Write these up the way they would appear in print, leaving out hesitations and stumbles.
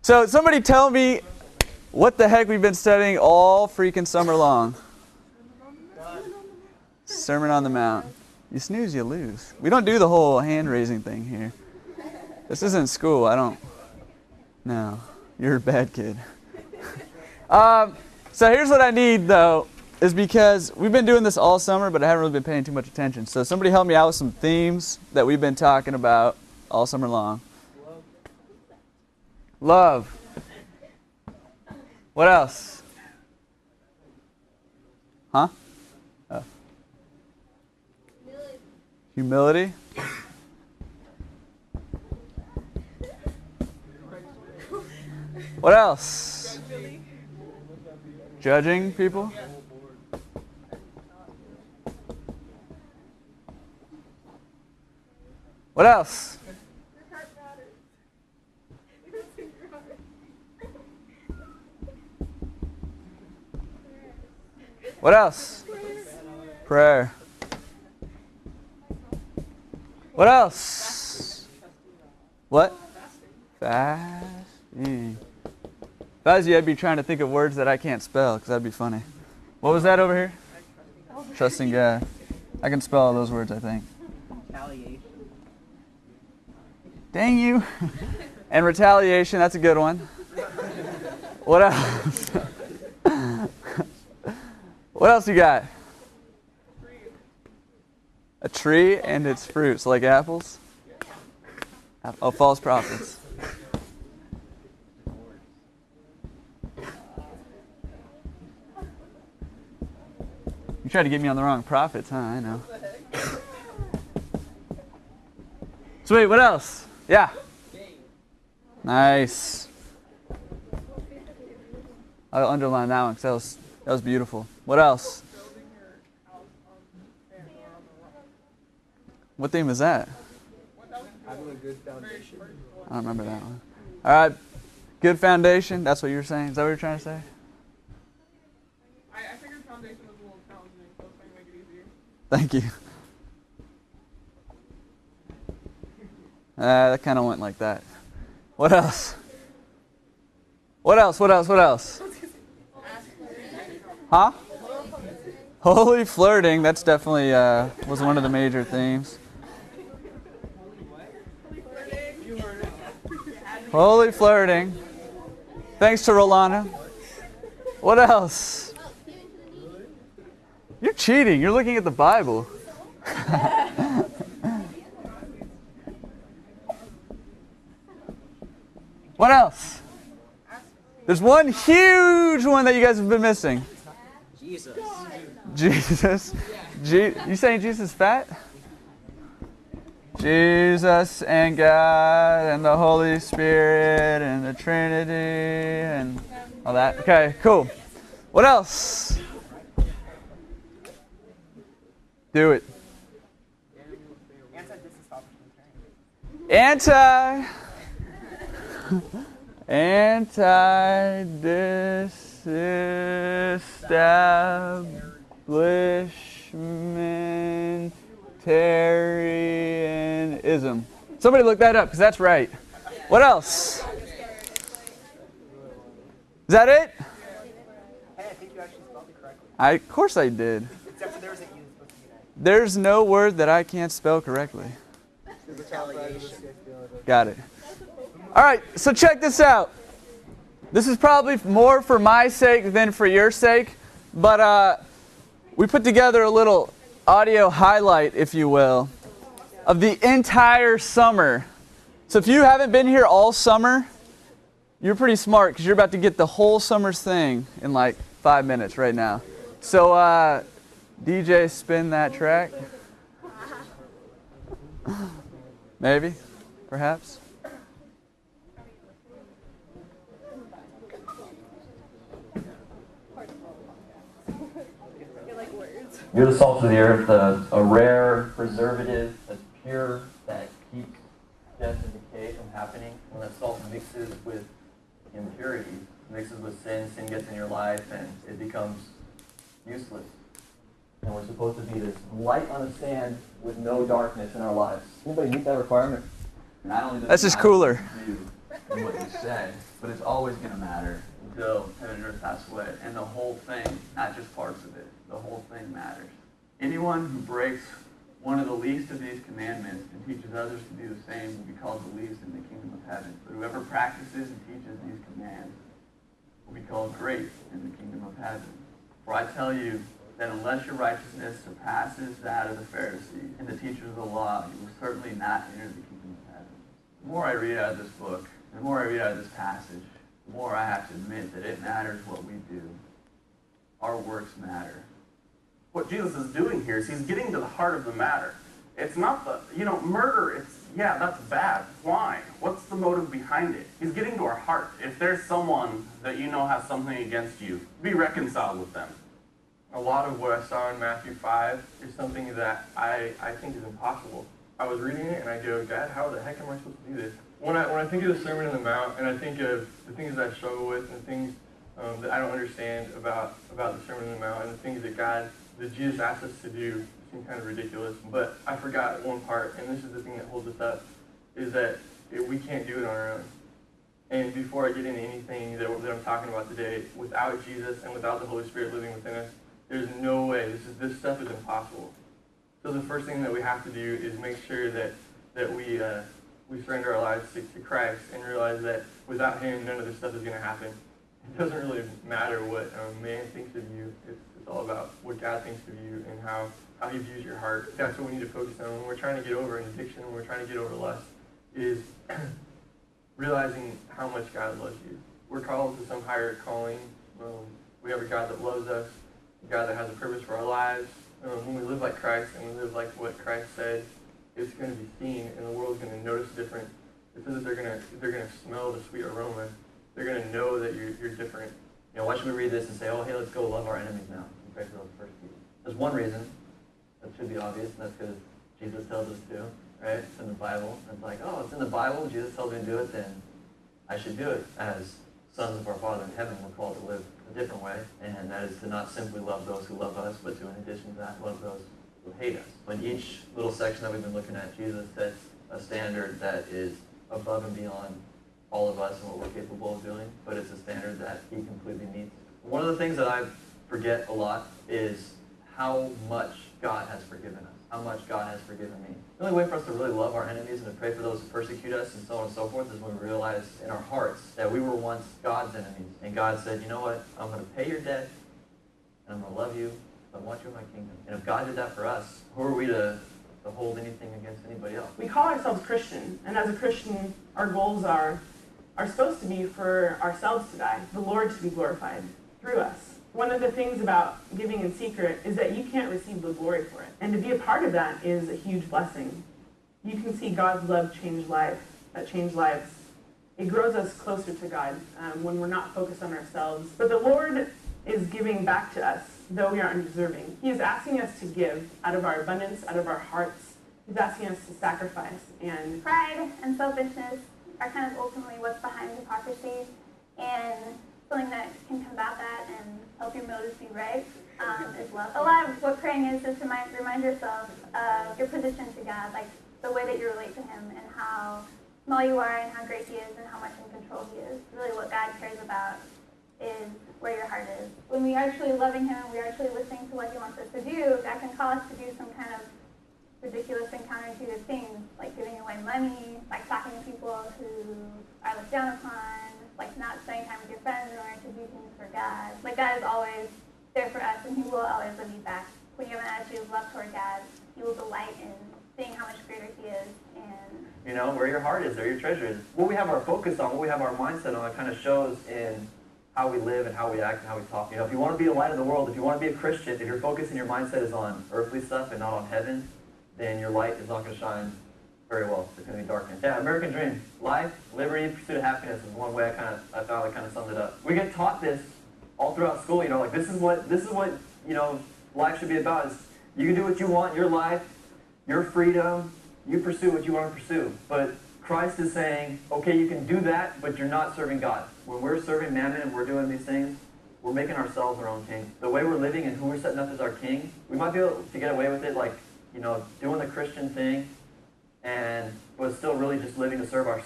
So somebody tell me what the heck we've been studying all freaking summer long. Sermon on the Mount. You snooze, you lose. We don't do the whole hand-raising thing here. This isn't school. I don't... No. You're a bad kid. So here's what I need, though, is because we've been doing this all summer, but I haven't really been paying too much attention. So somebody help me out with some themes that we've been talking about all summer long. Love. What else? Huh? Oh. Humility. What else? Judging people. What else? What else? Prayer. What else? What? Fasting. If I was you, I'd be trying to think of words that I can't spell, because that'd be funny. What was that over here? Trusting God. I can spell all those words, I think. Retaliation. Dang you. And retaliation, that's a good one. What else? What else you got? A tree and its fruits, like apples? Oh, false prophets. You tried to get me on the wrong prophets, huh? I know. Sweet, what else? Yeah. Nice. I'll underline that one because that was beautiful. What else? What theme is that? Having a good foundation. I don't remember that one. All right. Good foundation. That's what you were saying. Is that what you're trying to say? I figured foundation was a little challenging, so I was trying to make it easier. Thank you. That kind of went like that. What else? What else? What else? What else? Huh? Holy flirting. That's definitely was one of the major themes. Holy flirting. Thanks to Rolana. What else? You're cheating. You're looking at the Bible. What else? There's one huge one that you guys have been missing. Jesus. Jesus. You saying Jesus is fat? Jesus and God and the Holy Spirit and the Trinity and all that. Okay, cool. What else? Do it. Anti-disestablishmentarianism. Somebody look that up, because that's right. What else? Is that it? Hey, I think you actually spelled it correctly. Of course I did. Except for there was an E supposed to be an There's no word that I can't spell correctly. A. Retaliation. Got it. All right, so check this out. This is probably more for my sake than for your sake, but we put together a little audio highlight, if you will, of the entire summer. So if you haven't been here all summer, you're pretty smart because you're about to get the whole summer's thing in like 5 minutes right now. So DJ, spin that track. Maybe, perhaps. You're the salt of the earth, a rare preservative that's pure, that keeps death and decay from happening. When that salt mixes with impurity, mixes with sin, sin gets in your life and it becomes useless. And we're supposed to be this light on the sand with no darkness in our lives. Anybody meet that requirement? Not only does That's just cooler. in what you say, but it's always going to matter until heaven and earth pass away. And the whole thing, not just parts of it, the whole thing matters. Anyone who breaks one of the least of these commandments and teaches others to do the same will be called the least in the kingdom of heaven. But whoever practices and teaches these commands will be called great in the kingdom of heaven. For I tell you that unless your righteousness surpasses that of the Pharisees and the teachers of the law, you will certainly not enter the kingdom of heaven. The more I read out of this book, the more I read out of this passage, the more I have to admit that it matters what we do. Our works matter. What Jesus is doing here is he's getting to the heart of the matter. It's not murder, that's bad. Why? What's the motive behind it? He's getting to our heart. If there's someone that you know has something against you, be reconciled with them. A lot of what I saw in Matthew 5 is something that I think is impossible. I was reading it and I go, God, how the heck am I supposed to do this? When I think of the Sermon on the Mount and I think of the things that I struggle with and things that I don't understand about the Sermon on the Mount and the things that Jesus asked us to do seem kind of ridiculous. But I forgot one part, and this is the thing that holds us up, is that we can't do it on our own. And before I get into anything that I'm talking about today, without Jesus and without the Holy Spirit living within us, there's no way. This stuff is impossible. So the first thing that we have to do is make sure that we surrender our lives to Christ and realize that without Him, none of this stuff is going to happen. It doesn't really matter what man thinks of you. It's all about what God thinks of you and how He views your heart. That's what we need to focus on when we're trying to get over an addiction, when we're trying to get over lust, is realizing how much God loves you. We're called to some higher calling. We have a God that loves us, a God that has a purpose for our lives. When we live like Christ and we live like what Christ said, it's going to be seen, and the world's going to notice different. It says that they're going to smell the sweet aroma. They're going to know that you're different. Why should we read this and say, oh, hey, let's go love our enemies now and pray for those persecuted? There's one reason. That should be obvious, and that's because Jesus tells us to, right? It's in the Bible. It's like, oh, it's in the Bible. Jesus tells me to do it, then I should do it. As sons of our Father in heaven, we're called to live a different way, and that is to not simply love those who love us, but to, in addition to that, love those who hate us. In each little section that we've been looking at, Jesus sets a standard that is above and beyond all of us and what we're capable of doing, but it's a standard that He completely meets. One of the things that I forget a lot is how much God has forgiven us, how much God has forgiven me. The only way for us to really love our enemies and to pray for those who persecute us and so on and so forth is when we realize in our hearts that we were once God's enemies. And God said, you know what, I'm going to pay your debt, and I'm going to love you, I want you in my kingdom. And if God did that for us, who are we to hold anything against anybody else? We call ourselves Christian, and as a Christian, our goals are supposed to be for ourselves to die, the Lord to be glorified through us. One of the things about giving in secret is that you can't receive the glory for it. And to be a part of that is a huge blessing. You can see God's love change lives. It grows us closer to God when we're not focused on ourselves. But the Lord is giving back to us, though we aren't deserving. He is asking us to give out of our abundance, out of our hearts. He's asking us to sacrifice. And pride and selfishness are kind of ultimately what's behind hypocrisy, and something that can combat that and help your motives be right is love. A lot of what praying is to remind yourself of your position to God, like the way that you relate to Him and how small you are and how great He is and how much in control He is. Really what God cares about is where your heart is. When we are truly loving Him and we are truly listening to what He wants us to do, God can call us to do some kind of ridiculous and counterintuitive things, like giving away money, like talking to people who are looked down upon, like not spending time with your friends in order to do things for God. Like God is always there for us, and He will always love you back. When you have an attitude of love toward God, He will delight in seeing how much greater He is. And where your heart is, there your treasure is. What we have our focus on, what we have our mindset on, kind of shows in how we live and how we act and how we talk. If you want to be a light of the world, if you want to be a Christian, if your focus and your mindset is on earthly stuff and not on heaven, then your light is not going to shine very well. It's going to be darkness. Yeah, American dream. Life, liberty, pursuit of happiness is one way I found kind of summed it up. We get taught this all throughout school, like this is what life should be about. Is you can do what you want, your life, your freedom, you pursue what you want to pursue. But Christ is saying, okay, you can do that, but you're not serving God. When we're serving mammon and we're doing these things, we're making ourselves our own king. The way we're living and who we're setting up as our king, we might be able to get away with it, like, doing the Christian thing, but still really just living to serve ourselves.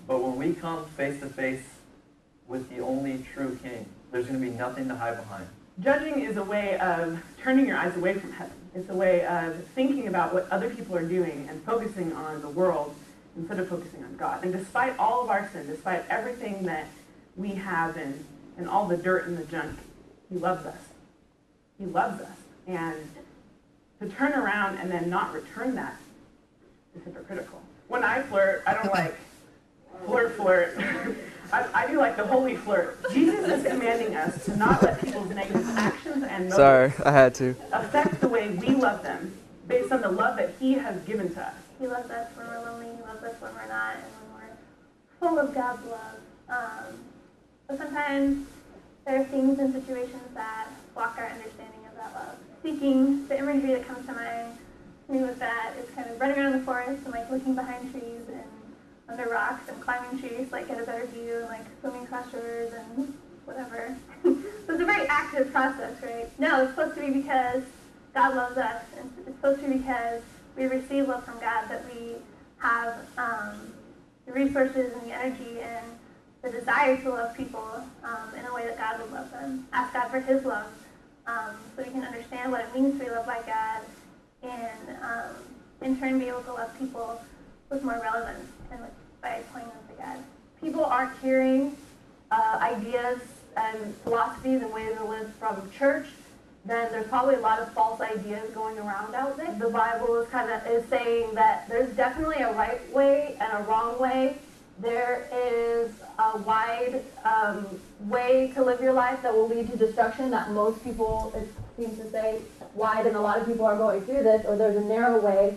But when we come face to face with the only true King, there's going to be nothing to hide behind. Judging is a way of turning your eyes away from heaven. It's a way of thinking about what other people are doing and focusing on the world instead of focusing on God. And despite all of our sin, despite everything that we have and all the dirt and the junk, he loves us. He loves us. And to turn around and then not return that is hypocritical. When I flirt, I don't like flirt. I do like the holy flirt. Jesus is commanding us to not let people's negative actions and motives Sorry, I had to. affect the way we love them based on the love that he has given to us. He loves us when we're lonely. He loves us when we're not, and when we're full of God's love. But sometimes there are things and situations that block our understanding of that love. Speaking, the imagery that comes to mind to me with that is kind of running around the forest and like looking behind trees and under rocks and climbing trees, like get a better view, and like swimming across rivers and whatever. So it's a very active process, right? No, it's supposed to be because God loves us, and it's supposed to be because we receive love from God, that we have the resources and the energy and the desire to love people in a way that God would love them. Ask God for his love so we can understand what it means to be loved by God, and in turn be able to love people with more relevance and by pointing them to God. People aren't hearing ideas and philosophies and ways to live from church, then there's probably a lot of false ideas going around out there. The Bible is saying that there's definitely a right way and a wrong way. There is a wide way to live your life that will lead to destruction that most people, it seems to say, wide, and a lot of people are going through this, or there's a narrow way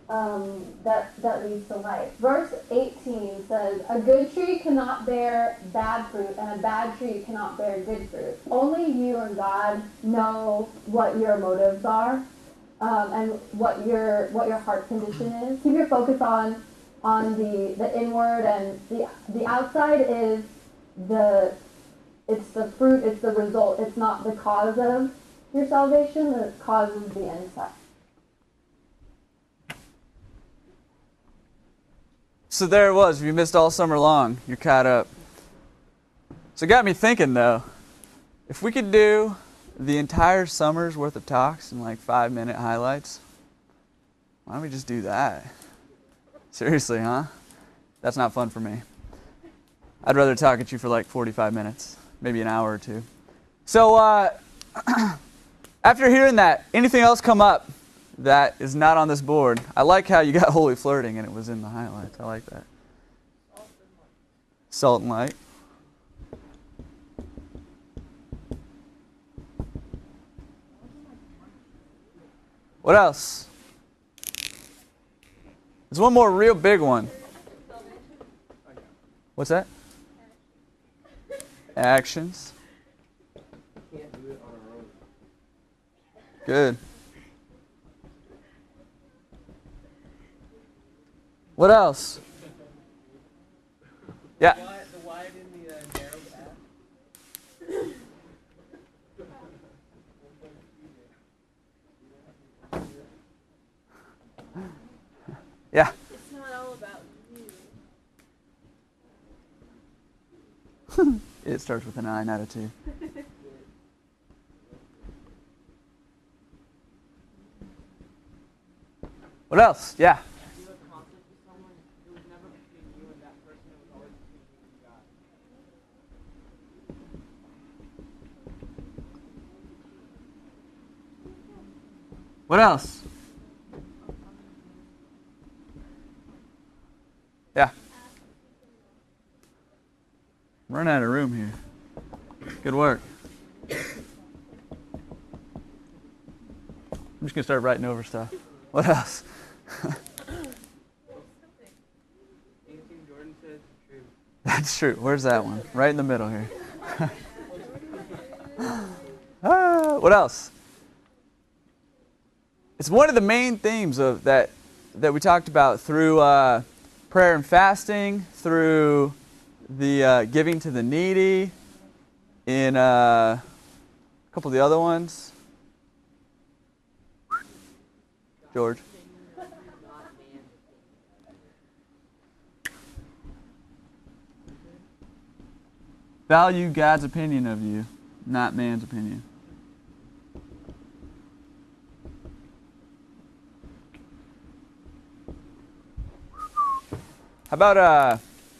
that leads to life. Verse 18 says, "A good tree cannot bear bad fruit, and a bad tree cannot bear good fruit." Only you and God know what your motives are, and what your heart condition is. Keep your focus on the inward, and the outside is it's the fruit, it's the result. It's not the cause of your salvation. The cause is the inside. So there it was. If you missed all summer long, you're caught up. So it got me thinking, though, if we could do the entire summer's worth of talks in like 5-minute highlights, why don't we just do that? Seriously, huh? That's not fun for me. I'd rather talk at you for like 45 minutes, maybe an hour or two. So after hearing that, anything else come up that is not on this board? I like how you got holy flirting and it was in the highlights. I like that. Salt and light. What else? There's one more real big one. What's that? Actions. Good. What else? Yeah. The wide and the narrow path. Yeah. It's not all about you. It starts with a 9 out of 2. What else? Yeah. What else? Yeah. I'm running out of room here. Good work. I'm just going to start writing over stuff. What else? Anything Jordan says is true. That's true. Where's that one? Right in the middle here. What else? It's one of the main themes of that we talked about through prayer and fasting, through the giving to the needy, in a couple of the other ones. George. Value God's opinion of you, not man's opinion. How about,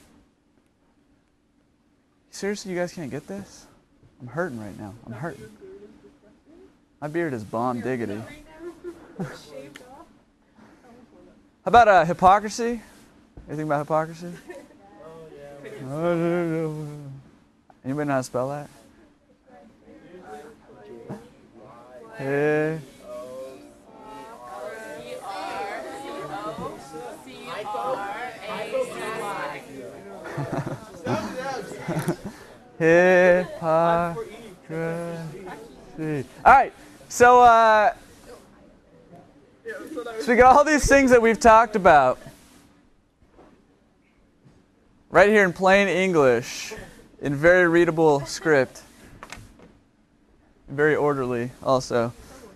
seriously, you guys can't get this? I'm hurting right now. I'm hurting. My beard is bomb diggity. How about hypocrisy? Anything about hypocrisy? Anybody know how to spell that? Hey. Hypocrisy. All right, so we got all these things that we've talked about right here in plain English, in very readable script, very orderly also.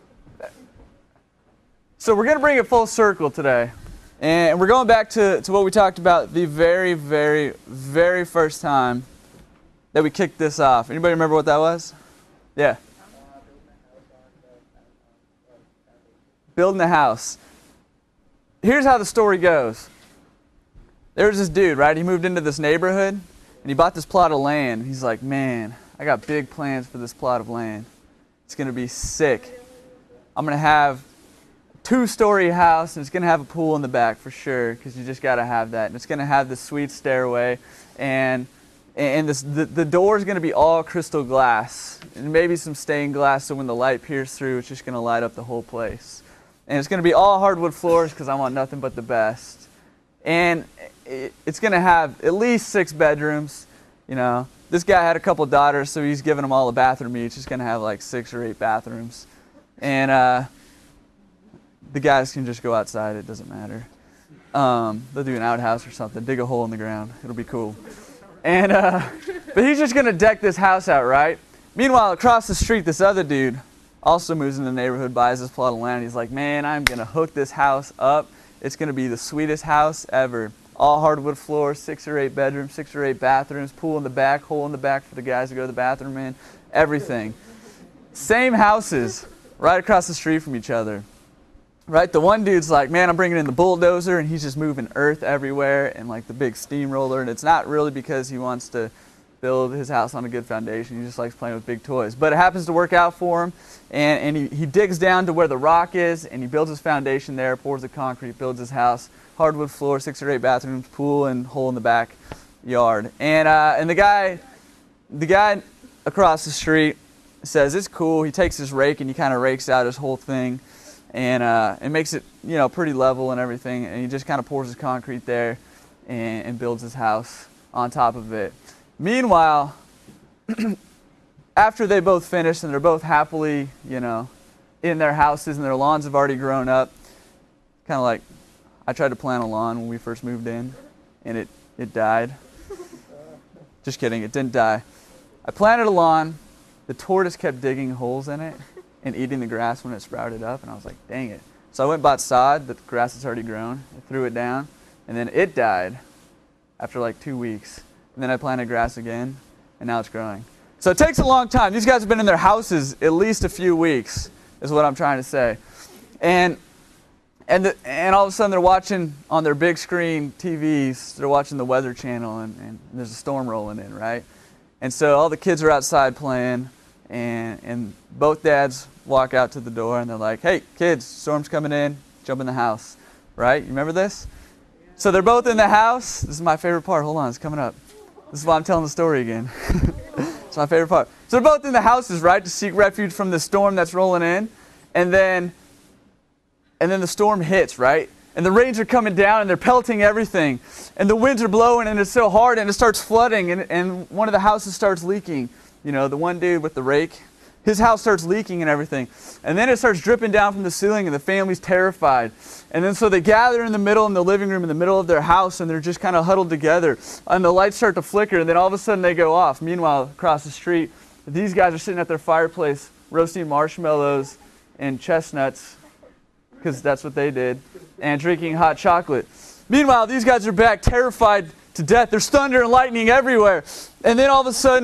So we're going to bring it full circle today. And we're going back to what we talked about the very, very, very first time that we kicked this off. Anybody remember what that was? Yeah. Building a house. Here's how the story goes. There was this dude, right? He moved into this neighborhood, and he bought this plot of land. He's like, man, I got big plans for this plot of land. It's going to be sick. I'm going to have two-story house, and it's going to have a pool in the back for sure, because you just got to have that. And it's going to have this sweet stairway, and the door is going to be all crystal glass, and maybe some stained glass, so when the light peers through, it's just going to light up the whole place. And it's going to be all hardwood floors, because I want nothing but the best. And it's going to have at least 6 bedrooms. You know, this guy had a couple daughters, so he's giving them all a bathroom each. He's going to have like 6 or 8 bathrooms, and the guys can just go outside. It doesn't matter. They'll do an outhouse or something. Dig a hole in the ground. It'll be cool. And but he's just going to deck this house out, right? Meanwhile, across the street, this other dude also moves in the neighborhood, buys this plot of land. He's like, man, I'm going to hook this house up. It's going to be the sweetest house ever. All hardwood floors, 6 or 8 bedrooms, 6 or 8 bathrooms, pool in the back, hole in the back for the guys to go to the bathroom in, everything. Same houses right across the street from each other. Right, the one dude's like, man, I'm bringing in the bulldozer, and he's just moving earth everywhere and like the big steamroller, and it's not really because he wants to build his house on a good foundation. He just likes playing with big toys. But it happens to work out for him, and he digs down to where the rock is, and he builds his foundation there, pours the concrete, builds his house, hardwood floor, 6 or 8 bathrooms, pool, and hole in the back yard. And the guy across the street says, it's cool. He takes his rake, and he kind of rakes out his whole thing. And makes it, you know, pretty level and everything. And he just kind of pours his concrete there and builds his house on top of it. Meanwhile, after they both finish and they're both happily, you know, in their houses and their lawns have already grown up, kind of like I tried to plant a lawn when we first moved in, and it died. Just kidding, it didn't die. I planted a lawn. The tortoise kept digging holes in it and eating the grass when it sprouted up, and I was like, dang it. So I went and bought sod, the grass has already grown, I threw it down, and then it died after like 2 weeks. And then I planted grass again, and now it's growing. So it takes a long time. These guys have been in their houses at least a few weeks, is what I'm trying to say. And all of a sudden they're watching on their big screen TVs, they're watching the Weather Channel, and there's a storm rolling in, right? And so all the kids are outside playing, and both dads walk out to the door, and they're like, hey, kids, storm's coming in, jump in the house, right? You remember this? So they're both in the house. This is my favorite part. Hold on, it's coming up. This is why I'm telling the story again. It's my favorite part. So they're both in the houses, right, to seek refuge from the storm that's rolling in, and then the storm hits, right? And the rains are coming down, and they're pelting everything, and the winds are blowing, and it's so hard, and it starts flooding, and one of the houses starts leaking. You know, the one dude with the rake, his house starts leaking and everything. And then it starts dripping down from the ceiling, and the family's terrified. And then so they gather in the middle, in the living room, in the middle of their house, and they're just kind of huddled together. And the lights start to flicker, and then all of a sudden they go off. Meanwhile, across the street, these guys are sitting at their fireplace, roasting marshmallows and chestnuts, because that's what they did, and drinking hot chocolate. Meanwhile, these guys are back, terrified to death. There's thunder and lightning everywhere. And then all of a sudden,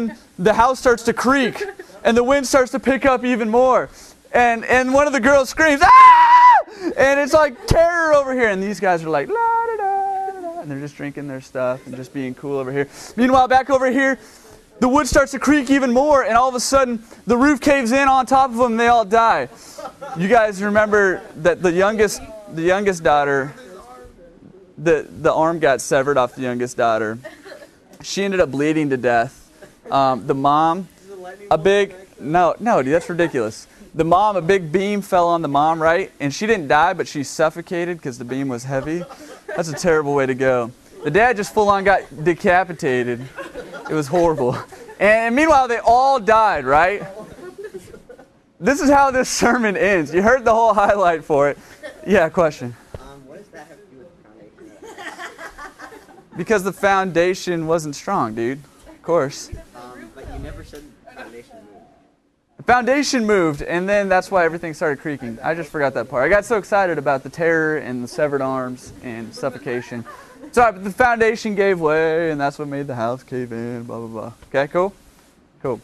the house starts to creak and the wind starts to pick up even more. And one of the girls screams, "Ah!" And it's like terror over here. And these guys are like, "La da da da," and they're just drinking their stuff and just being cool over here. Meanwhile, back over here, the wood starts to creak even more, and all of a sudden, the roof caves in on top of them, and they all die. You guys remember that the youngest daughter, the arm got severed off the youngest daughter. She ended up bleeding to death. The mom, no, dude, that's ridiculous. The mom, a big beam fell on the mom, right? And she didn't die, but she suffocated because the beam was heavy. That's a terrible way to go. The dad just full on got decapitated. It was horrible. And meanwhile, they all died, right? This is how this sermon ends. You heard the whole highlight for it. Yeah, question. What does that have to do with the foundation? Because the foundation wasn't strong, dude. Of course. But you never said the foundation moved. The foundation moved, and then that's why everything started creaking. I just forgot that part. I got so excited about the terror and the severed arms and suffocation. Sorry, but the foundation gave way, and that's what made the house cave in, blah, blah, blah. Okay, cool? Cool.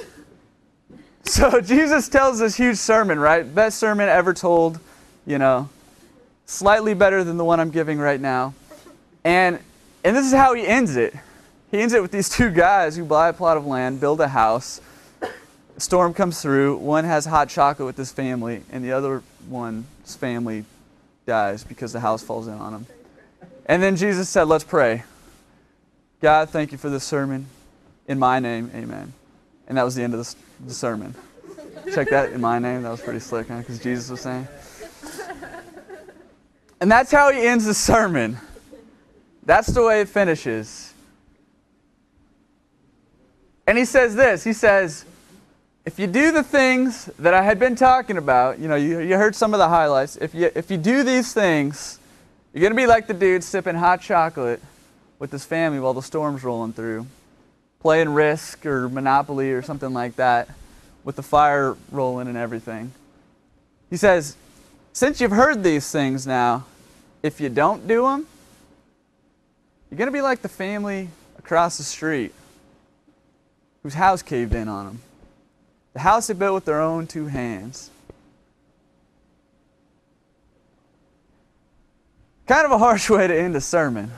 So Jesus tells this huge sermon, right? Best sermon ever told, slightly better than the one I'm giving right now. And this is how he ends it. He ends it with these two guys who buy a plot of land, build a house. A storm comes through. One has hot chocolate with his family, and the other one's family dies because the house falls in on him. And then Jesus said, let's pray. God, thank you for this sermon. In my name, amen. And that was the end of the sermon. Check that, in my name. That was pretty slick, huh? Because Jesus was saying. And that's how he ends the sermon. That's the way it finishes. And he says this. He says, if you do the things that I had been talking about, you heard some of the highlights. If you do these things, you're going to be like the dude sipping hot chocolate with his family while the storm's rolling through, playing Risk or Monopoly or something like that with the fire rolling and everything. He says, since you've heard these things now, if you don't do them, you're going to be like the family across the street whose house caved in on them. The house they built with their own two hands. Kind of a harsh way to end a sermon.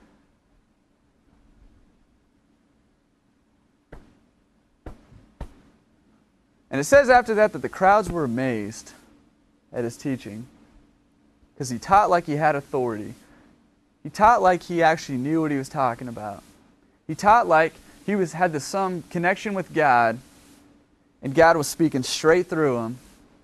And it says after that the crowds were amazed at his teaching because he taught like he had authority. He taught like he actually knew what he was talking about. He taught like he had some connection with God, and God was speaking straight through him.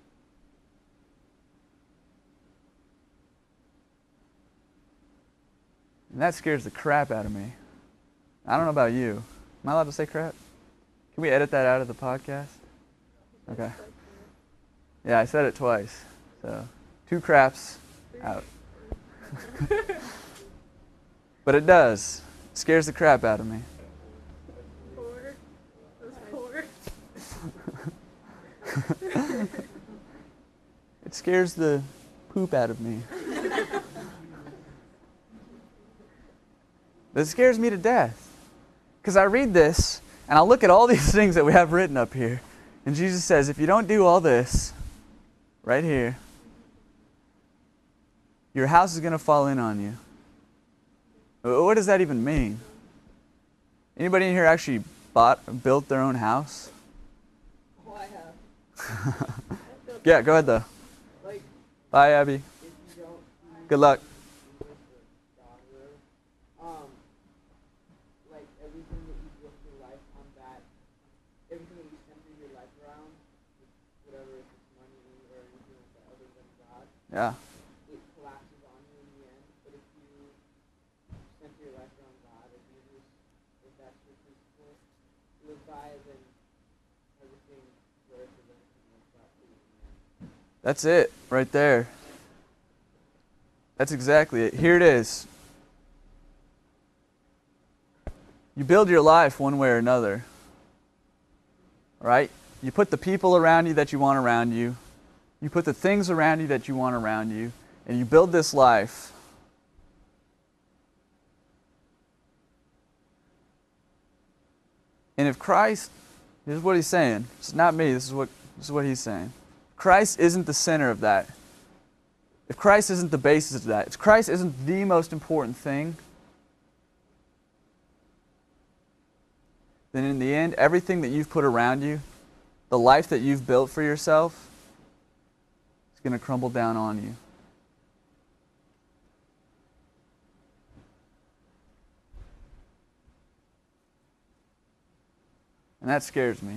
And that scares the crap out of me. I don't know about you. Am I allowed to say crap? Can we edit that out of the podcast? Okay. Yeah, I said it twice. So, 2 craps out. But it does. It scares the crap out of me. It scares the poop out of me. But it scares me to death. Because I read this, and I look at all these things that we have written up here, and Jesus says, if you don't do all this, right here, your house is going to fall in on you. What does that even mean? Anybody in here actually built their own house? Oh, I have. Yeah, go ahead though. Bye, Abby. Good luck. Like everything that you build your life on that, everything that you center your life around, whatever it's money or anything like that other than God, Yeah. it collapses on you in the end. But if you center your life around God or Jesus, if that's your principle, live by, then everything flourishes, everything works out for you in the end. That's it, right there. That's exactly it. Here it is. You build your life one way or another. Right? You put the people around you that you want around you. You put the things around you that you want around you. And you build this life. And if Christ Here's what he's saying. It's not me. This is what he's saying. Christ isn't the center of that. If Christ isn't the basis of that, if Christ isn't the most important thing, then in the end, everything that you've put around you, the life that you've built for yourself, is going to crumble down on you. And that scares me.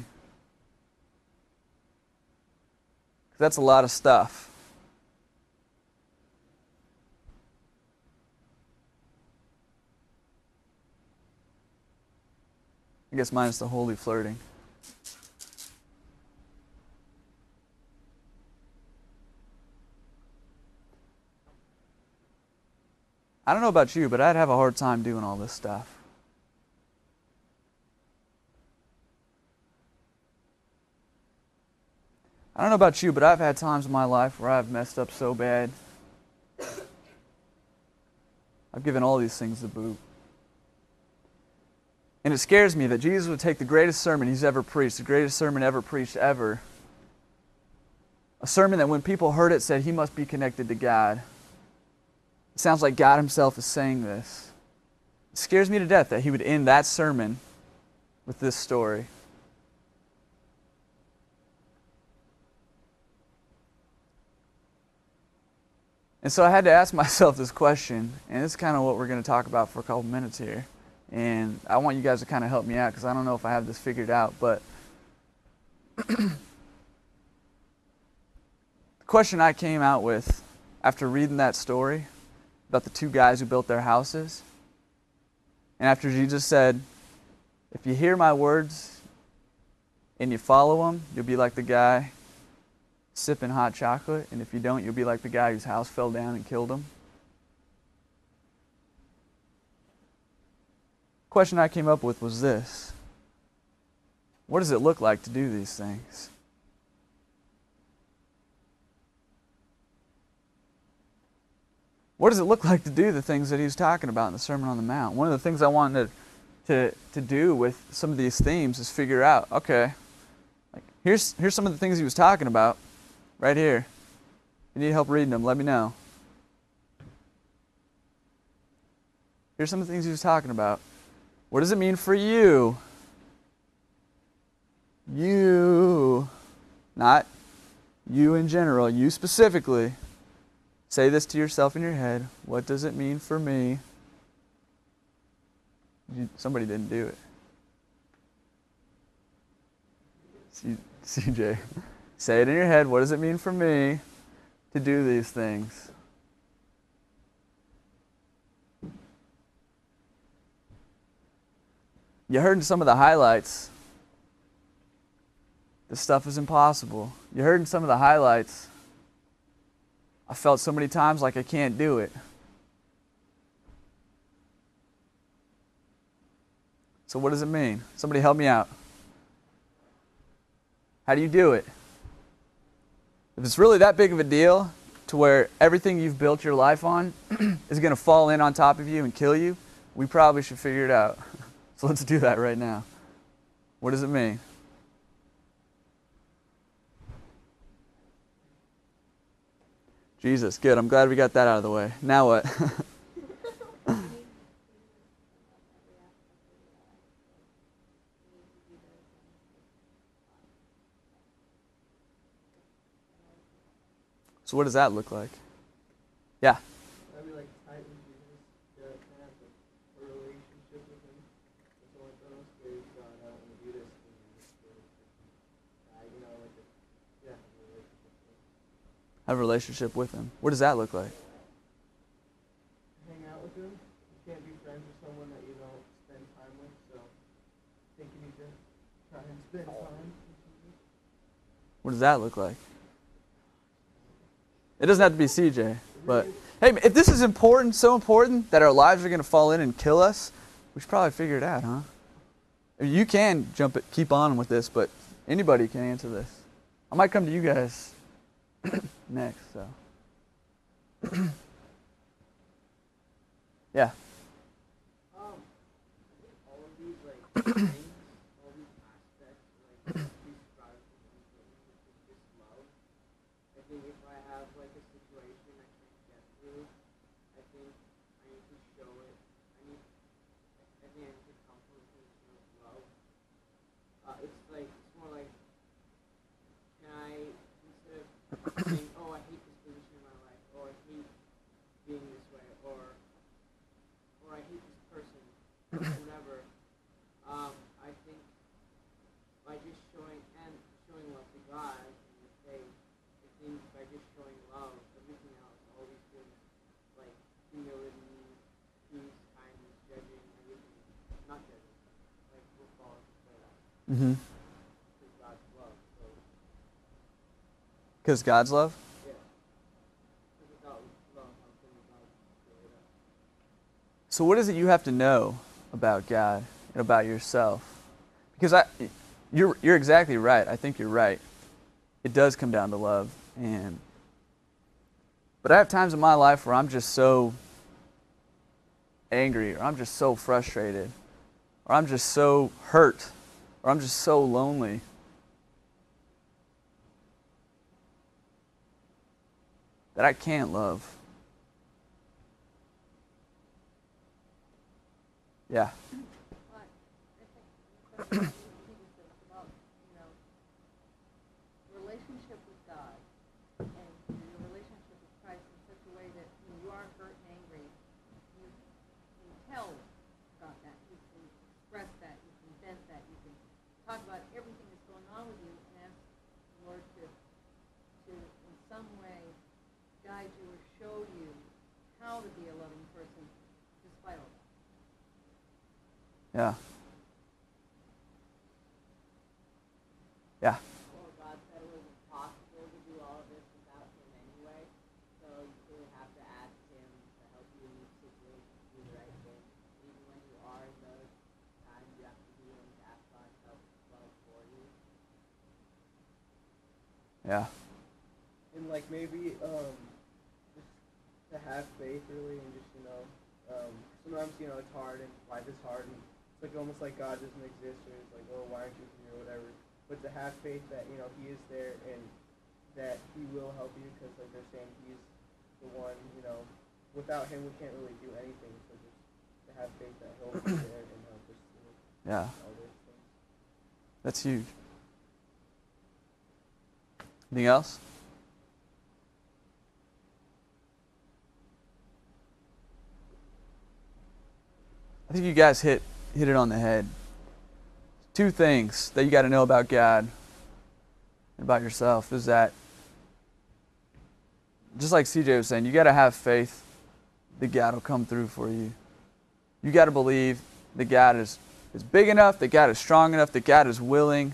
Because that's a lot of stuff. I guess minus the holy flirting. I don't know about you, but I'd have a hard time doing all this stuff. I don't know about you, but I've had times in my life where I've messed up so bad. I've given all these things the boot. And it scares me that Jesus would take the greatest sermon he's ever preached, the greatest sermon ever preached ever, a sermon that when people heard it said he must be connected to God. It sounds like God himself is saying this. It scares me to death that he would end that sermon with this story. And so I had to ask myself this question, and this is kind of what we're going to talk about for a couple minutes here. And I want you guys to kind of help me out because I don't know if I have this figured out. But the question I came out with after reading that story about the two guys who built their houses, and after Jesus said, if you hear my words and you follow them, you'll be like the guy sipping hot chocolate, and if you don't, you'll be like the guy whose house fell down and killed him. The question I came up with was this: what does it look like to do these things? What does it look like to do the things that he was talking about in the Sermon on the Mount? One of the things I wanted to do with some of these themes is figure out, okay, like here's some of the things he was talking about. Right here. If you need help reading them, let me know. Here's some of the things he was talking about. What does it mean for you? You. Not you in general. You specifically. Say this to yourself in your head. What does it mean for me? Somebody didn't do it. CJ. Say it in your head. What does it mean for me to do these things? You heard some of the highlights. This stuff is impossible. You heard in some of the highlights. I felt so many times like I can't do it. So what does it mean? Somebody help me out. How do you do it? If it's really that big of a deal to where everything you've built your life on is going to fall in on top of you and kill you, we probably should figure it out. So let's do that right now. What does it mean? Jesus, good. I'm glad we got that out of the way. Now what? So what does that look like? Yeah. I'd be like tight with Jesus, to have a relationship with him. It's one of those where you go, I want to do this, and you know, like Have a relationship with him. What does that look like? hang out with him. You can't be friends with someone that you don't spend time with, so I think you need to try and spend time. What does that look like? It doesn't have to be CJ, but hey, if this is important, so important that our lives are going to fall in and kill us, we should probably figure it out, huh? I mean, you can keep on with this, but anybody can answer this. I might come to you guys next, so. Yeah. I think all of these like things, all these aspects, like think if I have like a situation I can't get through, I think I need to show it. I think I need to come from a position of love. It's more like, can I, instead of saying, oh, I hate this position in my life, or I hate being this way, or I hate this person, or whatever, I think by just showing love to God in your faith, I think by just showing love, everything else, all these things, like humility, peace, kindness, judging, everything, not judging, like will fall into place. Mm-hmm. Because God's love. So, Because God's love? yeah. Because without love, how can God create us? So what is it you have to know about God and about yourself? Because you're exactly right. I think you're right. It does come down to love. But I have times in my life where I'm just so angry, or I'm just so frustrated, or I'm just so hurt, or I'm just so lonely. That I can't love. Yeah. Relationship with God and your relationship with Christ in such a way that when you are hurt and angry, you can tell God that, you can express that, you can vent that, you can talk about everything that's going on with you and ask the Lord to in some way guide you or show you how to be a loving person despite all that. Yeah. Yeah. Well, God said it was impossible to do all of this without Him anyway, so you really have to ask Him to help you in these situations to do the right thing. Even when you are in those times, you have to be willing to ask God's help love for you. Yeah. And like maybe just to have faith really, and just sometimes it's hard and life is hard, and it's like almost like God doesn't exist, or it's like, oh, why aren't you here or whatever. But to have faith that He is there and that He will help you, because like they're saying He's the one. Without Him we can't really do anything. So just to have faith that He'll be there and help us through Yeah. all those things. That's huge. Anything else? I think you guys hit it on the head. Two things that you got to know about God and about yourself is that, just like CJ was saying, you got to have faith that God will come through for you. You got to believe that God is big enough, that God is strong enough, that God is willing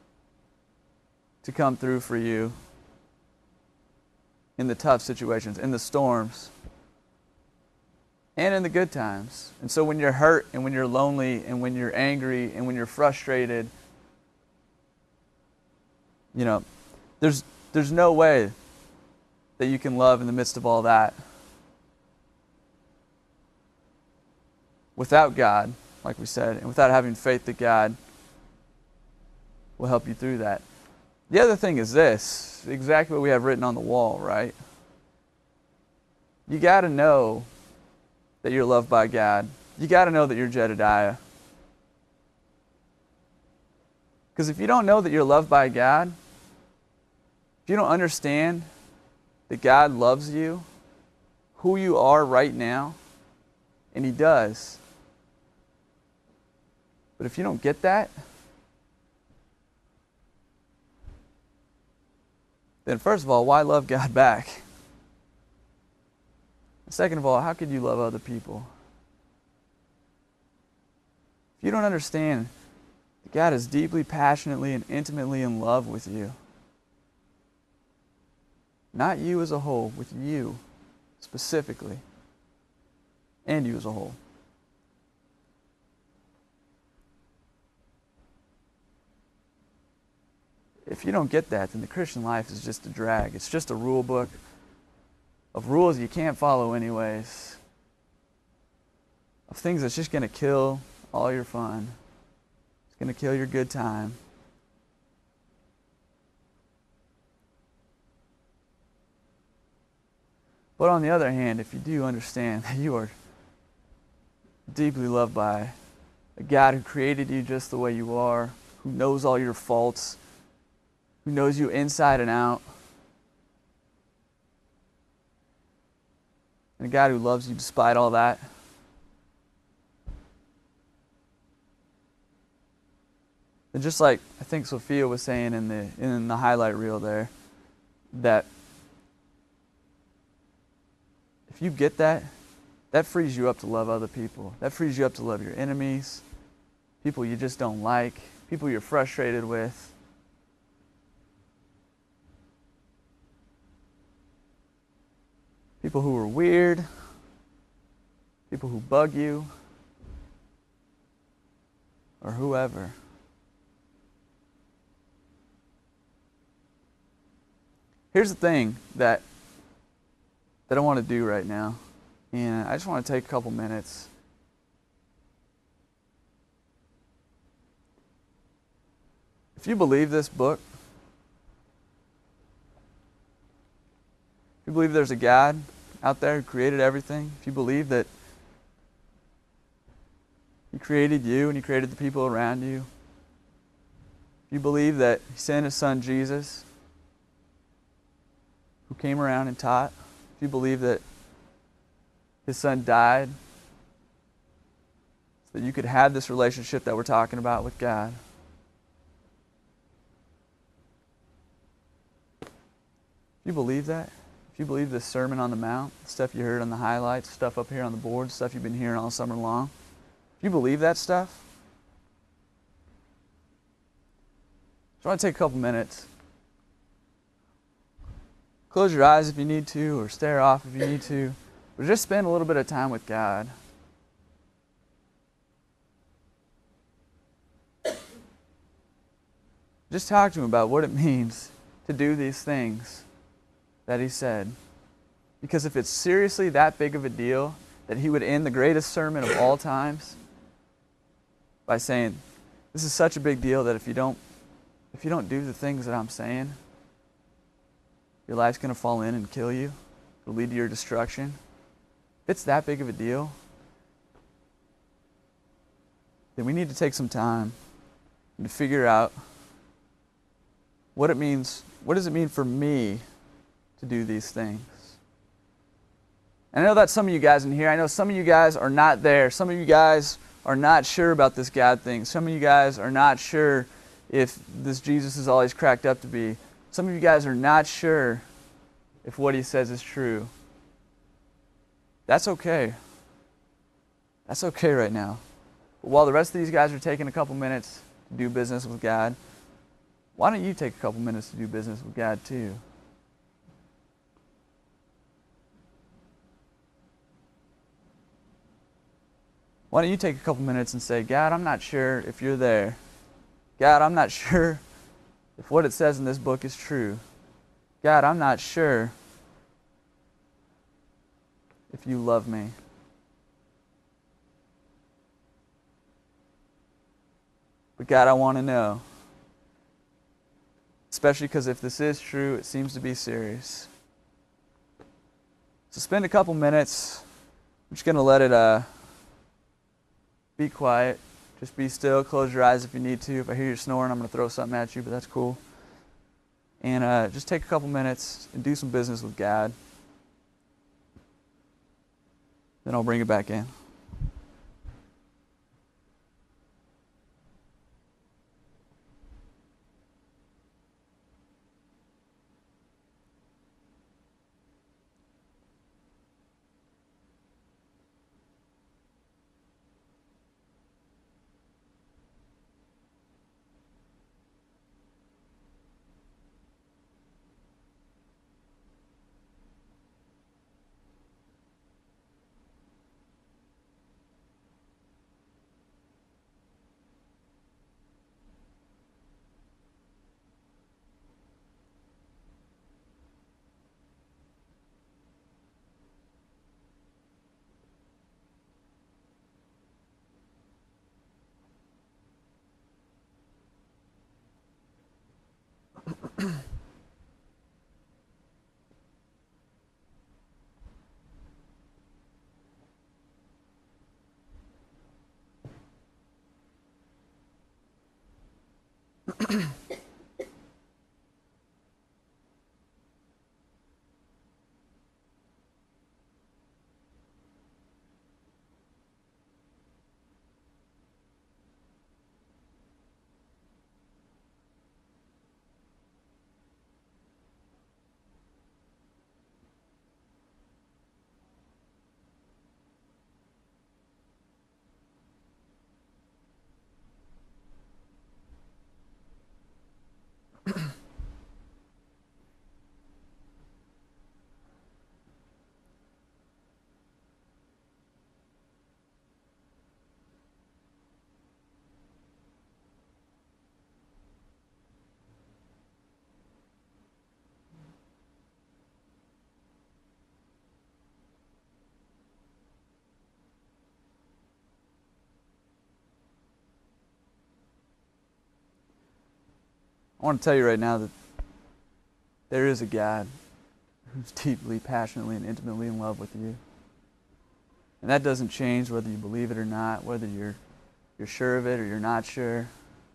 to come through for you in the tough situations, in the storms, and in the good times. And so when you're hurt and when you're lonely and when you're angry and when you're frustrated, there's no way that you can love in the midst of all that without God, like we said, and without having faith that God will help you through that. The other thing is this, exactly what we have written on the wall, right? You got to know that you're loved by God. You got to know that you're Jedediah. Because if you don't know that you're loved by God, if you don't understand that God loves you, who you are right now, and He does. But if you don't get that, then first of all, why love God back? Second of all, how could you love other people? If you don't understand that God is deeply, passionately, and intimately in love with you, not you as a whole, with you specifically, and you as a whole. If you don't get that, then the Christian life is just a drag. It's just a rule book of rules you can't follow anyways, of things that's just going to kill all your fun. It's going to kill your good time. But on the other hand, if you do understand that you are deeply loved by a God who created you just the way you are, who knows all your faults, who knows you inside and out, and a God who loves you despite all that, and just like I think Sophia was saying in the highlight reel there, that if you get that, that frees you up to love other people. That frees you up to love your enemies, people you just don't like, people you're frustrated with. People who are weird, people who bug you, or whoever. Here's the thing that I want to do right now, and I just want to take a couple minutes. If you believe this book, if you believe there's a God out there who created everything, if you believe that He created you and He created the people around you, if you believe that He sent His Son Jesus, who came around and taught, if you believe that His Son died so that you could have this relationship that we're talking about with God, if you believe that, if you believe this Sermon on the Mount, the stuff you heard on the highlights, stuff up here on the board, stuff you've been hearing all summer long, if you believe that stuff, I want to take a couple minutes. Close your eyes if you need to, or stare off if you need to, but just spend a little bit of time with God. Just talk to Him about what it means to do these things that He said. Because if it's seriously that big of a deal that He would end the greatest sermon of all times by saying, this is such a big deal that if you don't do the things that I'm saying, your life's going to fall in and kill you. It'll lead to your destruction. If it's that big of a deal, then we need to take some time to figure out what it means. What does it mean for me to do these things? And I know that some of you guys in here, I know some of you guys are not there. Some of you guys are not sure about this God thing. Some of you guys are not sure if this Jesus is all He's cracked up to be. Some of you guys are not sure if what He says is true. That's okay. That's okay right now. But while the rest of these guys are taking a couple minutes to do business with God, why don't you take a couple minutes to do business with God too? Why don't you take a couple minutes and say, God, I'm not sure if you're there. God, I'm not sure if what it says in this book is true. God, I'm not sure if you love me. But God, I want to know. Especially because if this is true, it seems to be serious. So spend a couple minutes. I'm just going to let it be quiet. Just be still. Close your eyes if you need to. If I hear you snoring, I'm going to throw something at you, but that's cool. And just take a couple minutes and do some business with God. Then I'll bring it back in. I want to tell you right now that there is a God who's deeply, passionately, and intimately in love with you. And that doesn't change whether you believe it or not, whether you're sure of it or you're not sure.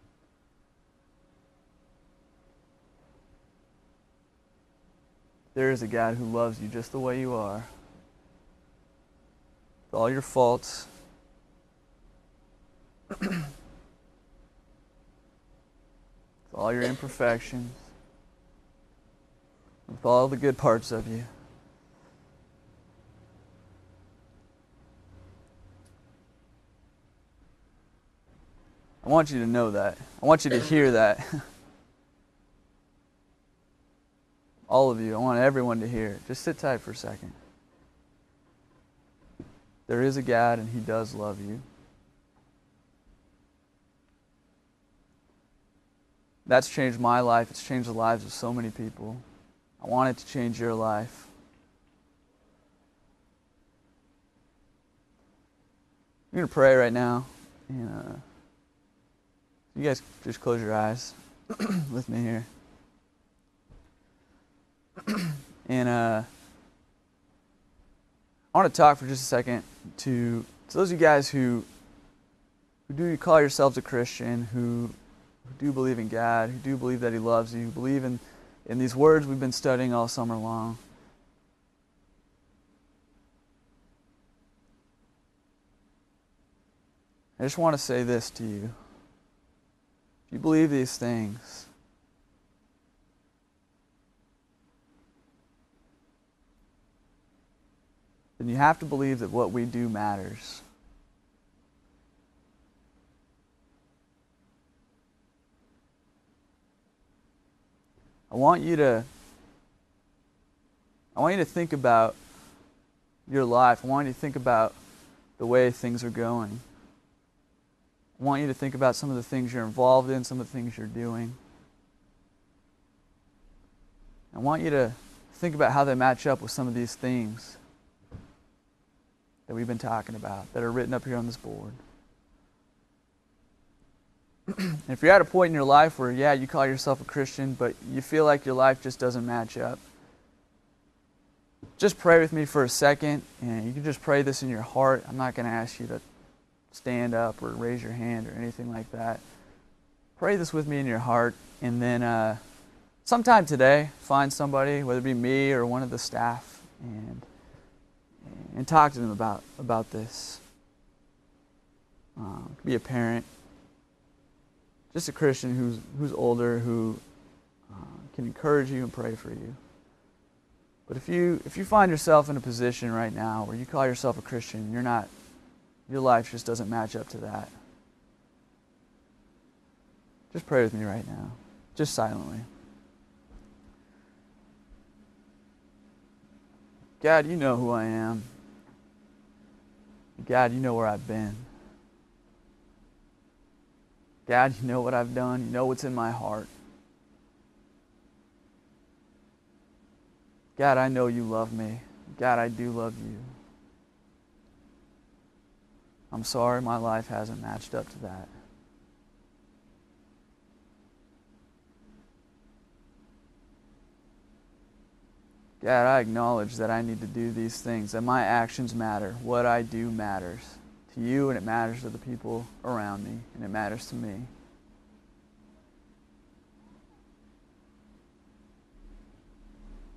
There is a God who loves you just the way you are, with all your faults, with all your imperfections, with all the good parts of you. I want you to know that. I want you to hear that. All of you. I want everyone to hear it. Just sit tight for a second. There is a God and He does love you. That's changed my life. It's changed the lives of so many people. I want it to change your life. I'm going to pray right now. And you guys just close your eyes with me here. And I want to talk for just a second to those of you guys who do call yourselves a Christian, who do believe in God, who do believe that He loves you, who believe in these words we've been studying all summer long. I just want to say this to you. If you believe these things, then you have to believe that what we do matters. I want you to think about your life. I want you to think about the way things are going. I want you to think about some of the things you're involved in, some of the things you're doing. I want you to think about how they match up with some of these themes that we've been talking about, that are written up here on this board. And if you're at a point in your life where, yeah, you call yourself a Christian, but you feel like your life just doesn't match up, just pray with me for a second, and you can just pray this in your heart. I'm not going to ask you to stand up or raise your hand or anything like that. Pray this with me in your heart, and then sometime today, find somebody, whether it be me or one of the staff, and talk to them about this. It could be a parent, just a Christian who's older, who can encourage you and pray for you. But if you find yourself in a position right now where you call yourself a Christian, your life just doesn't match up to that, just pray with me right now, just silently. God, you know who I am. God, you know where I've been. God, you know what I've done. You know what's in my heart. God, I know you love me. God, I do love you. I'm sorry my life hasn't matched up to that. God, I acknowledge that I need to do these things, that my actions matter. What I do matters to you, and it matters to the people around me, and it matters to me.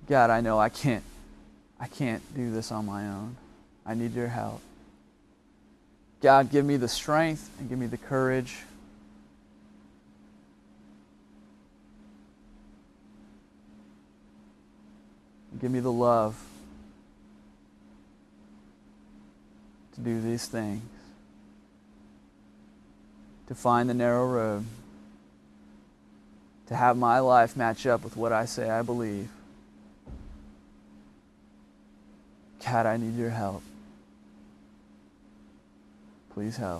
God, I know I can't do this on my own. I need your help. God, give me the strength and give me the courage. Give me the love to do these things, to find the narrow road, to have my life match up with what I say I believe. God, I need your help. Please help.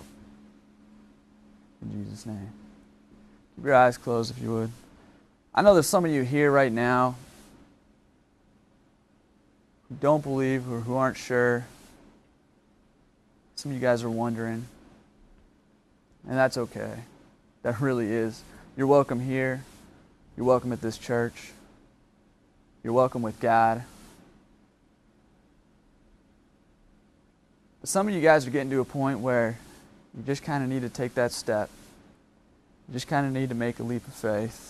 In Jesus' name. Keep your eyes closed if you would. I know there's some of you here right now who don't believe or who aren't sure. Some of you guys are wondering. And that's okay. That really is. You're welcome here. You're welcome at this church. You're welcome with God. But some of you guys are getting to a point where you just kind of need to take that step. You just kind of need to make a leap of faith.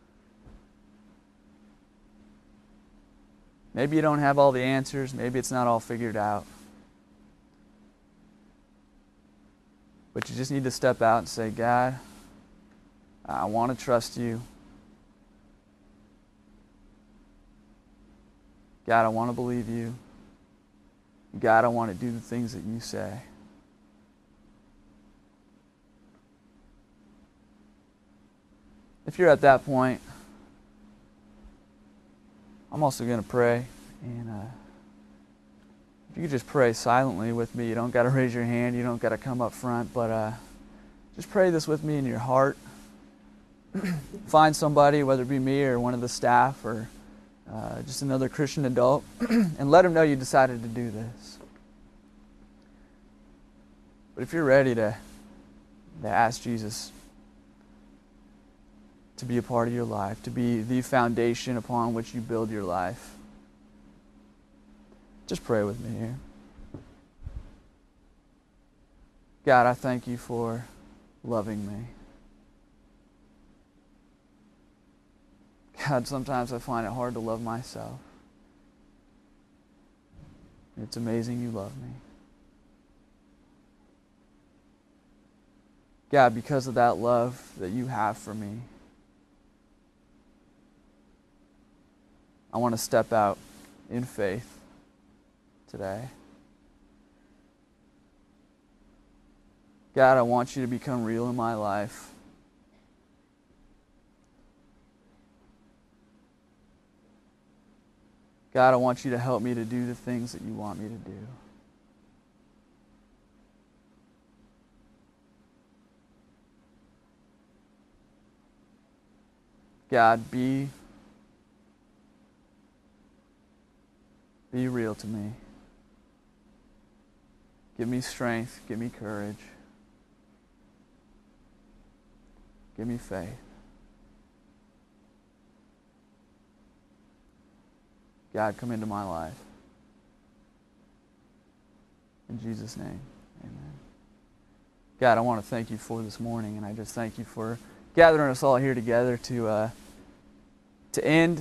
Maybe you don't have all the answers. Maybe it's not all figured out. But you just need to step out and say, God, I want to trust you. God, I want to believe you. God, I want to do the things that you say. If you're at that point, I'm also going to pray. And if you could just pray silently with me. You don't got to raise your hand. You don't got to come up front. But just pray this with me in your heart. Find somebody, whether it be me or one of the staff or just another Christian adult, and let them know you decided to do this. But if you're ready to ask Jesus to be a part of your life, to be the foundation upon which you build your life, just pray with me here. God, I thank you for loving me. God, sometimes I find it hard to love myself. It's amazing you love me. God, because of that love that you have for me, I want to step out in faith today. God, I want you to become real in my life. God, I want you to help me to do the things that you want me to do. God, be real to me. Give me strength. Give me courage. Give me faith. God, come into my life. In Jesus' name, amen. God, I want to thank you for this morning, and I just thank you for gathering us all here together to end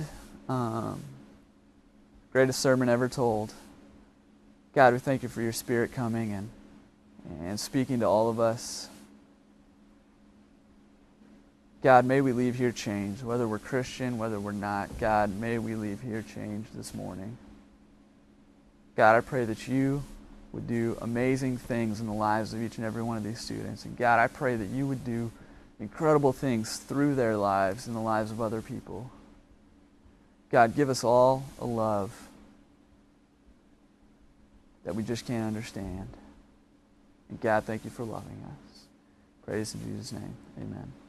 greatest sermon ever told. God, we thank you for your Spirit coming and speaking to all of us. God, may we leave here changed, whether we're Christian, whether we're not. God, may we leave here changed this morning. God, I pray that you would do amazing things in the lives of each and every one of these students. And God, I pray that you would do incredible things through their lives and the lives of other people. God, give us all a love that we just can't understand. And God, thank you for loving us. Praise in Jesus' name. Amen.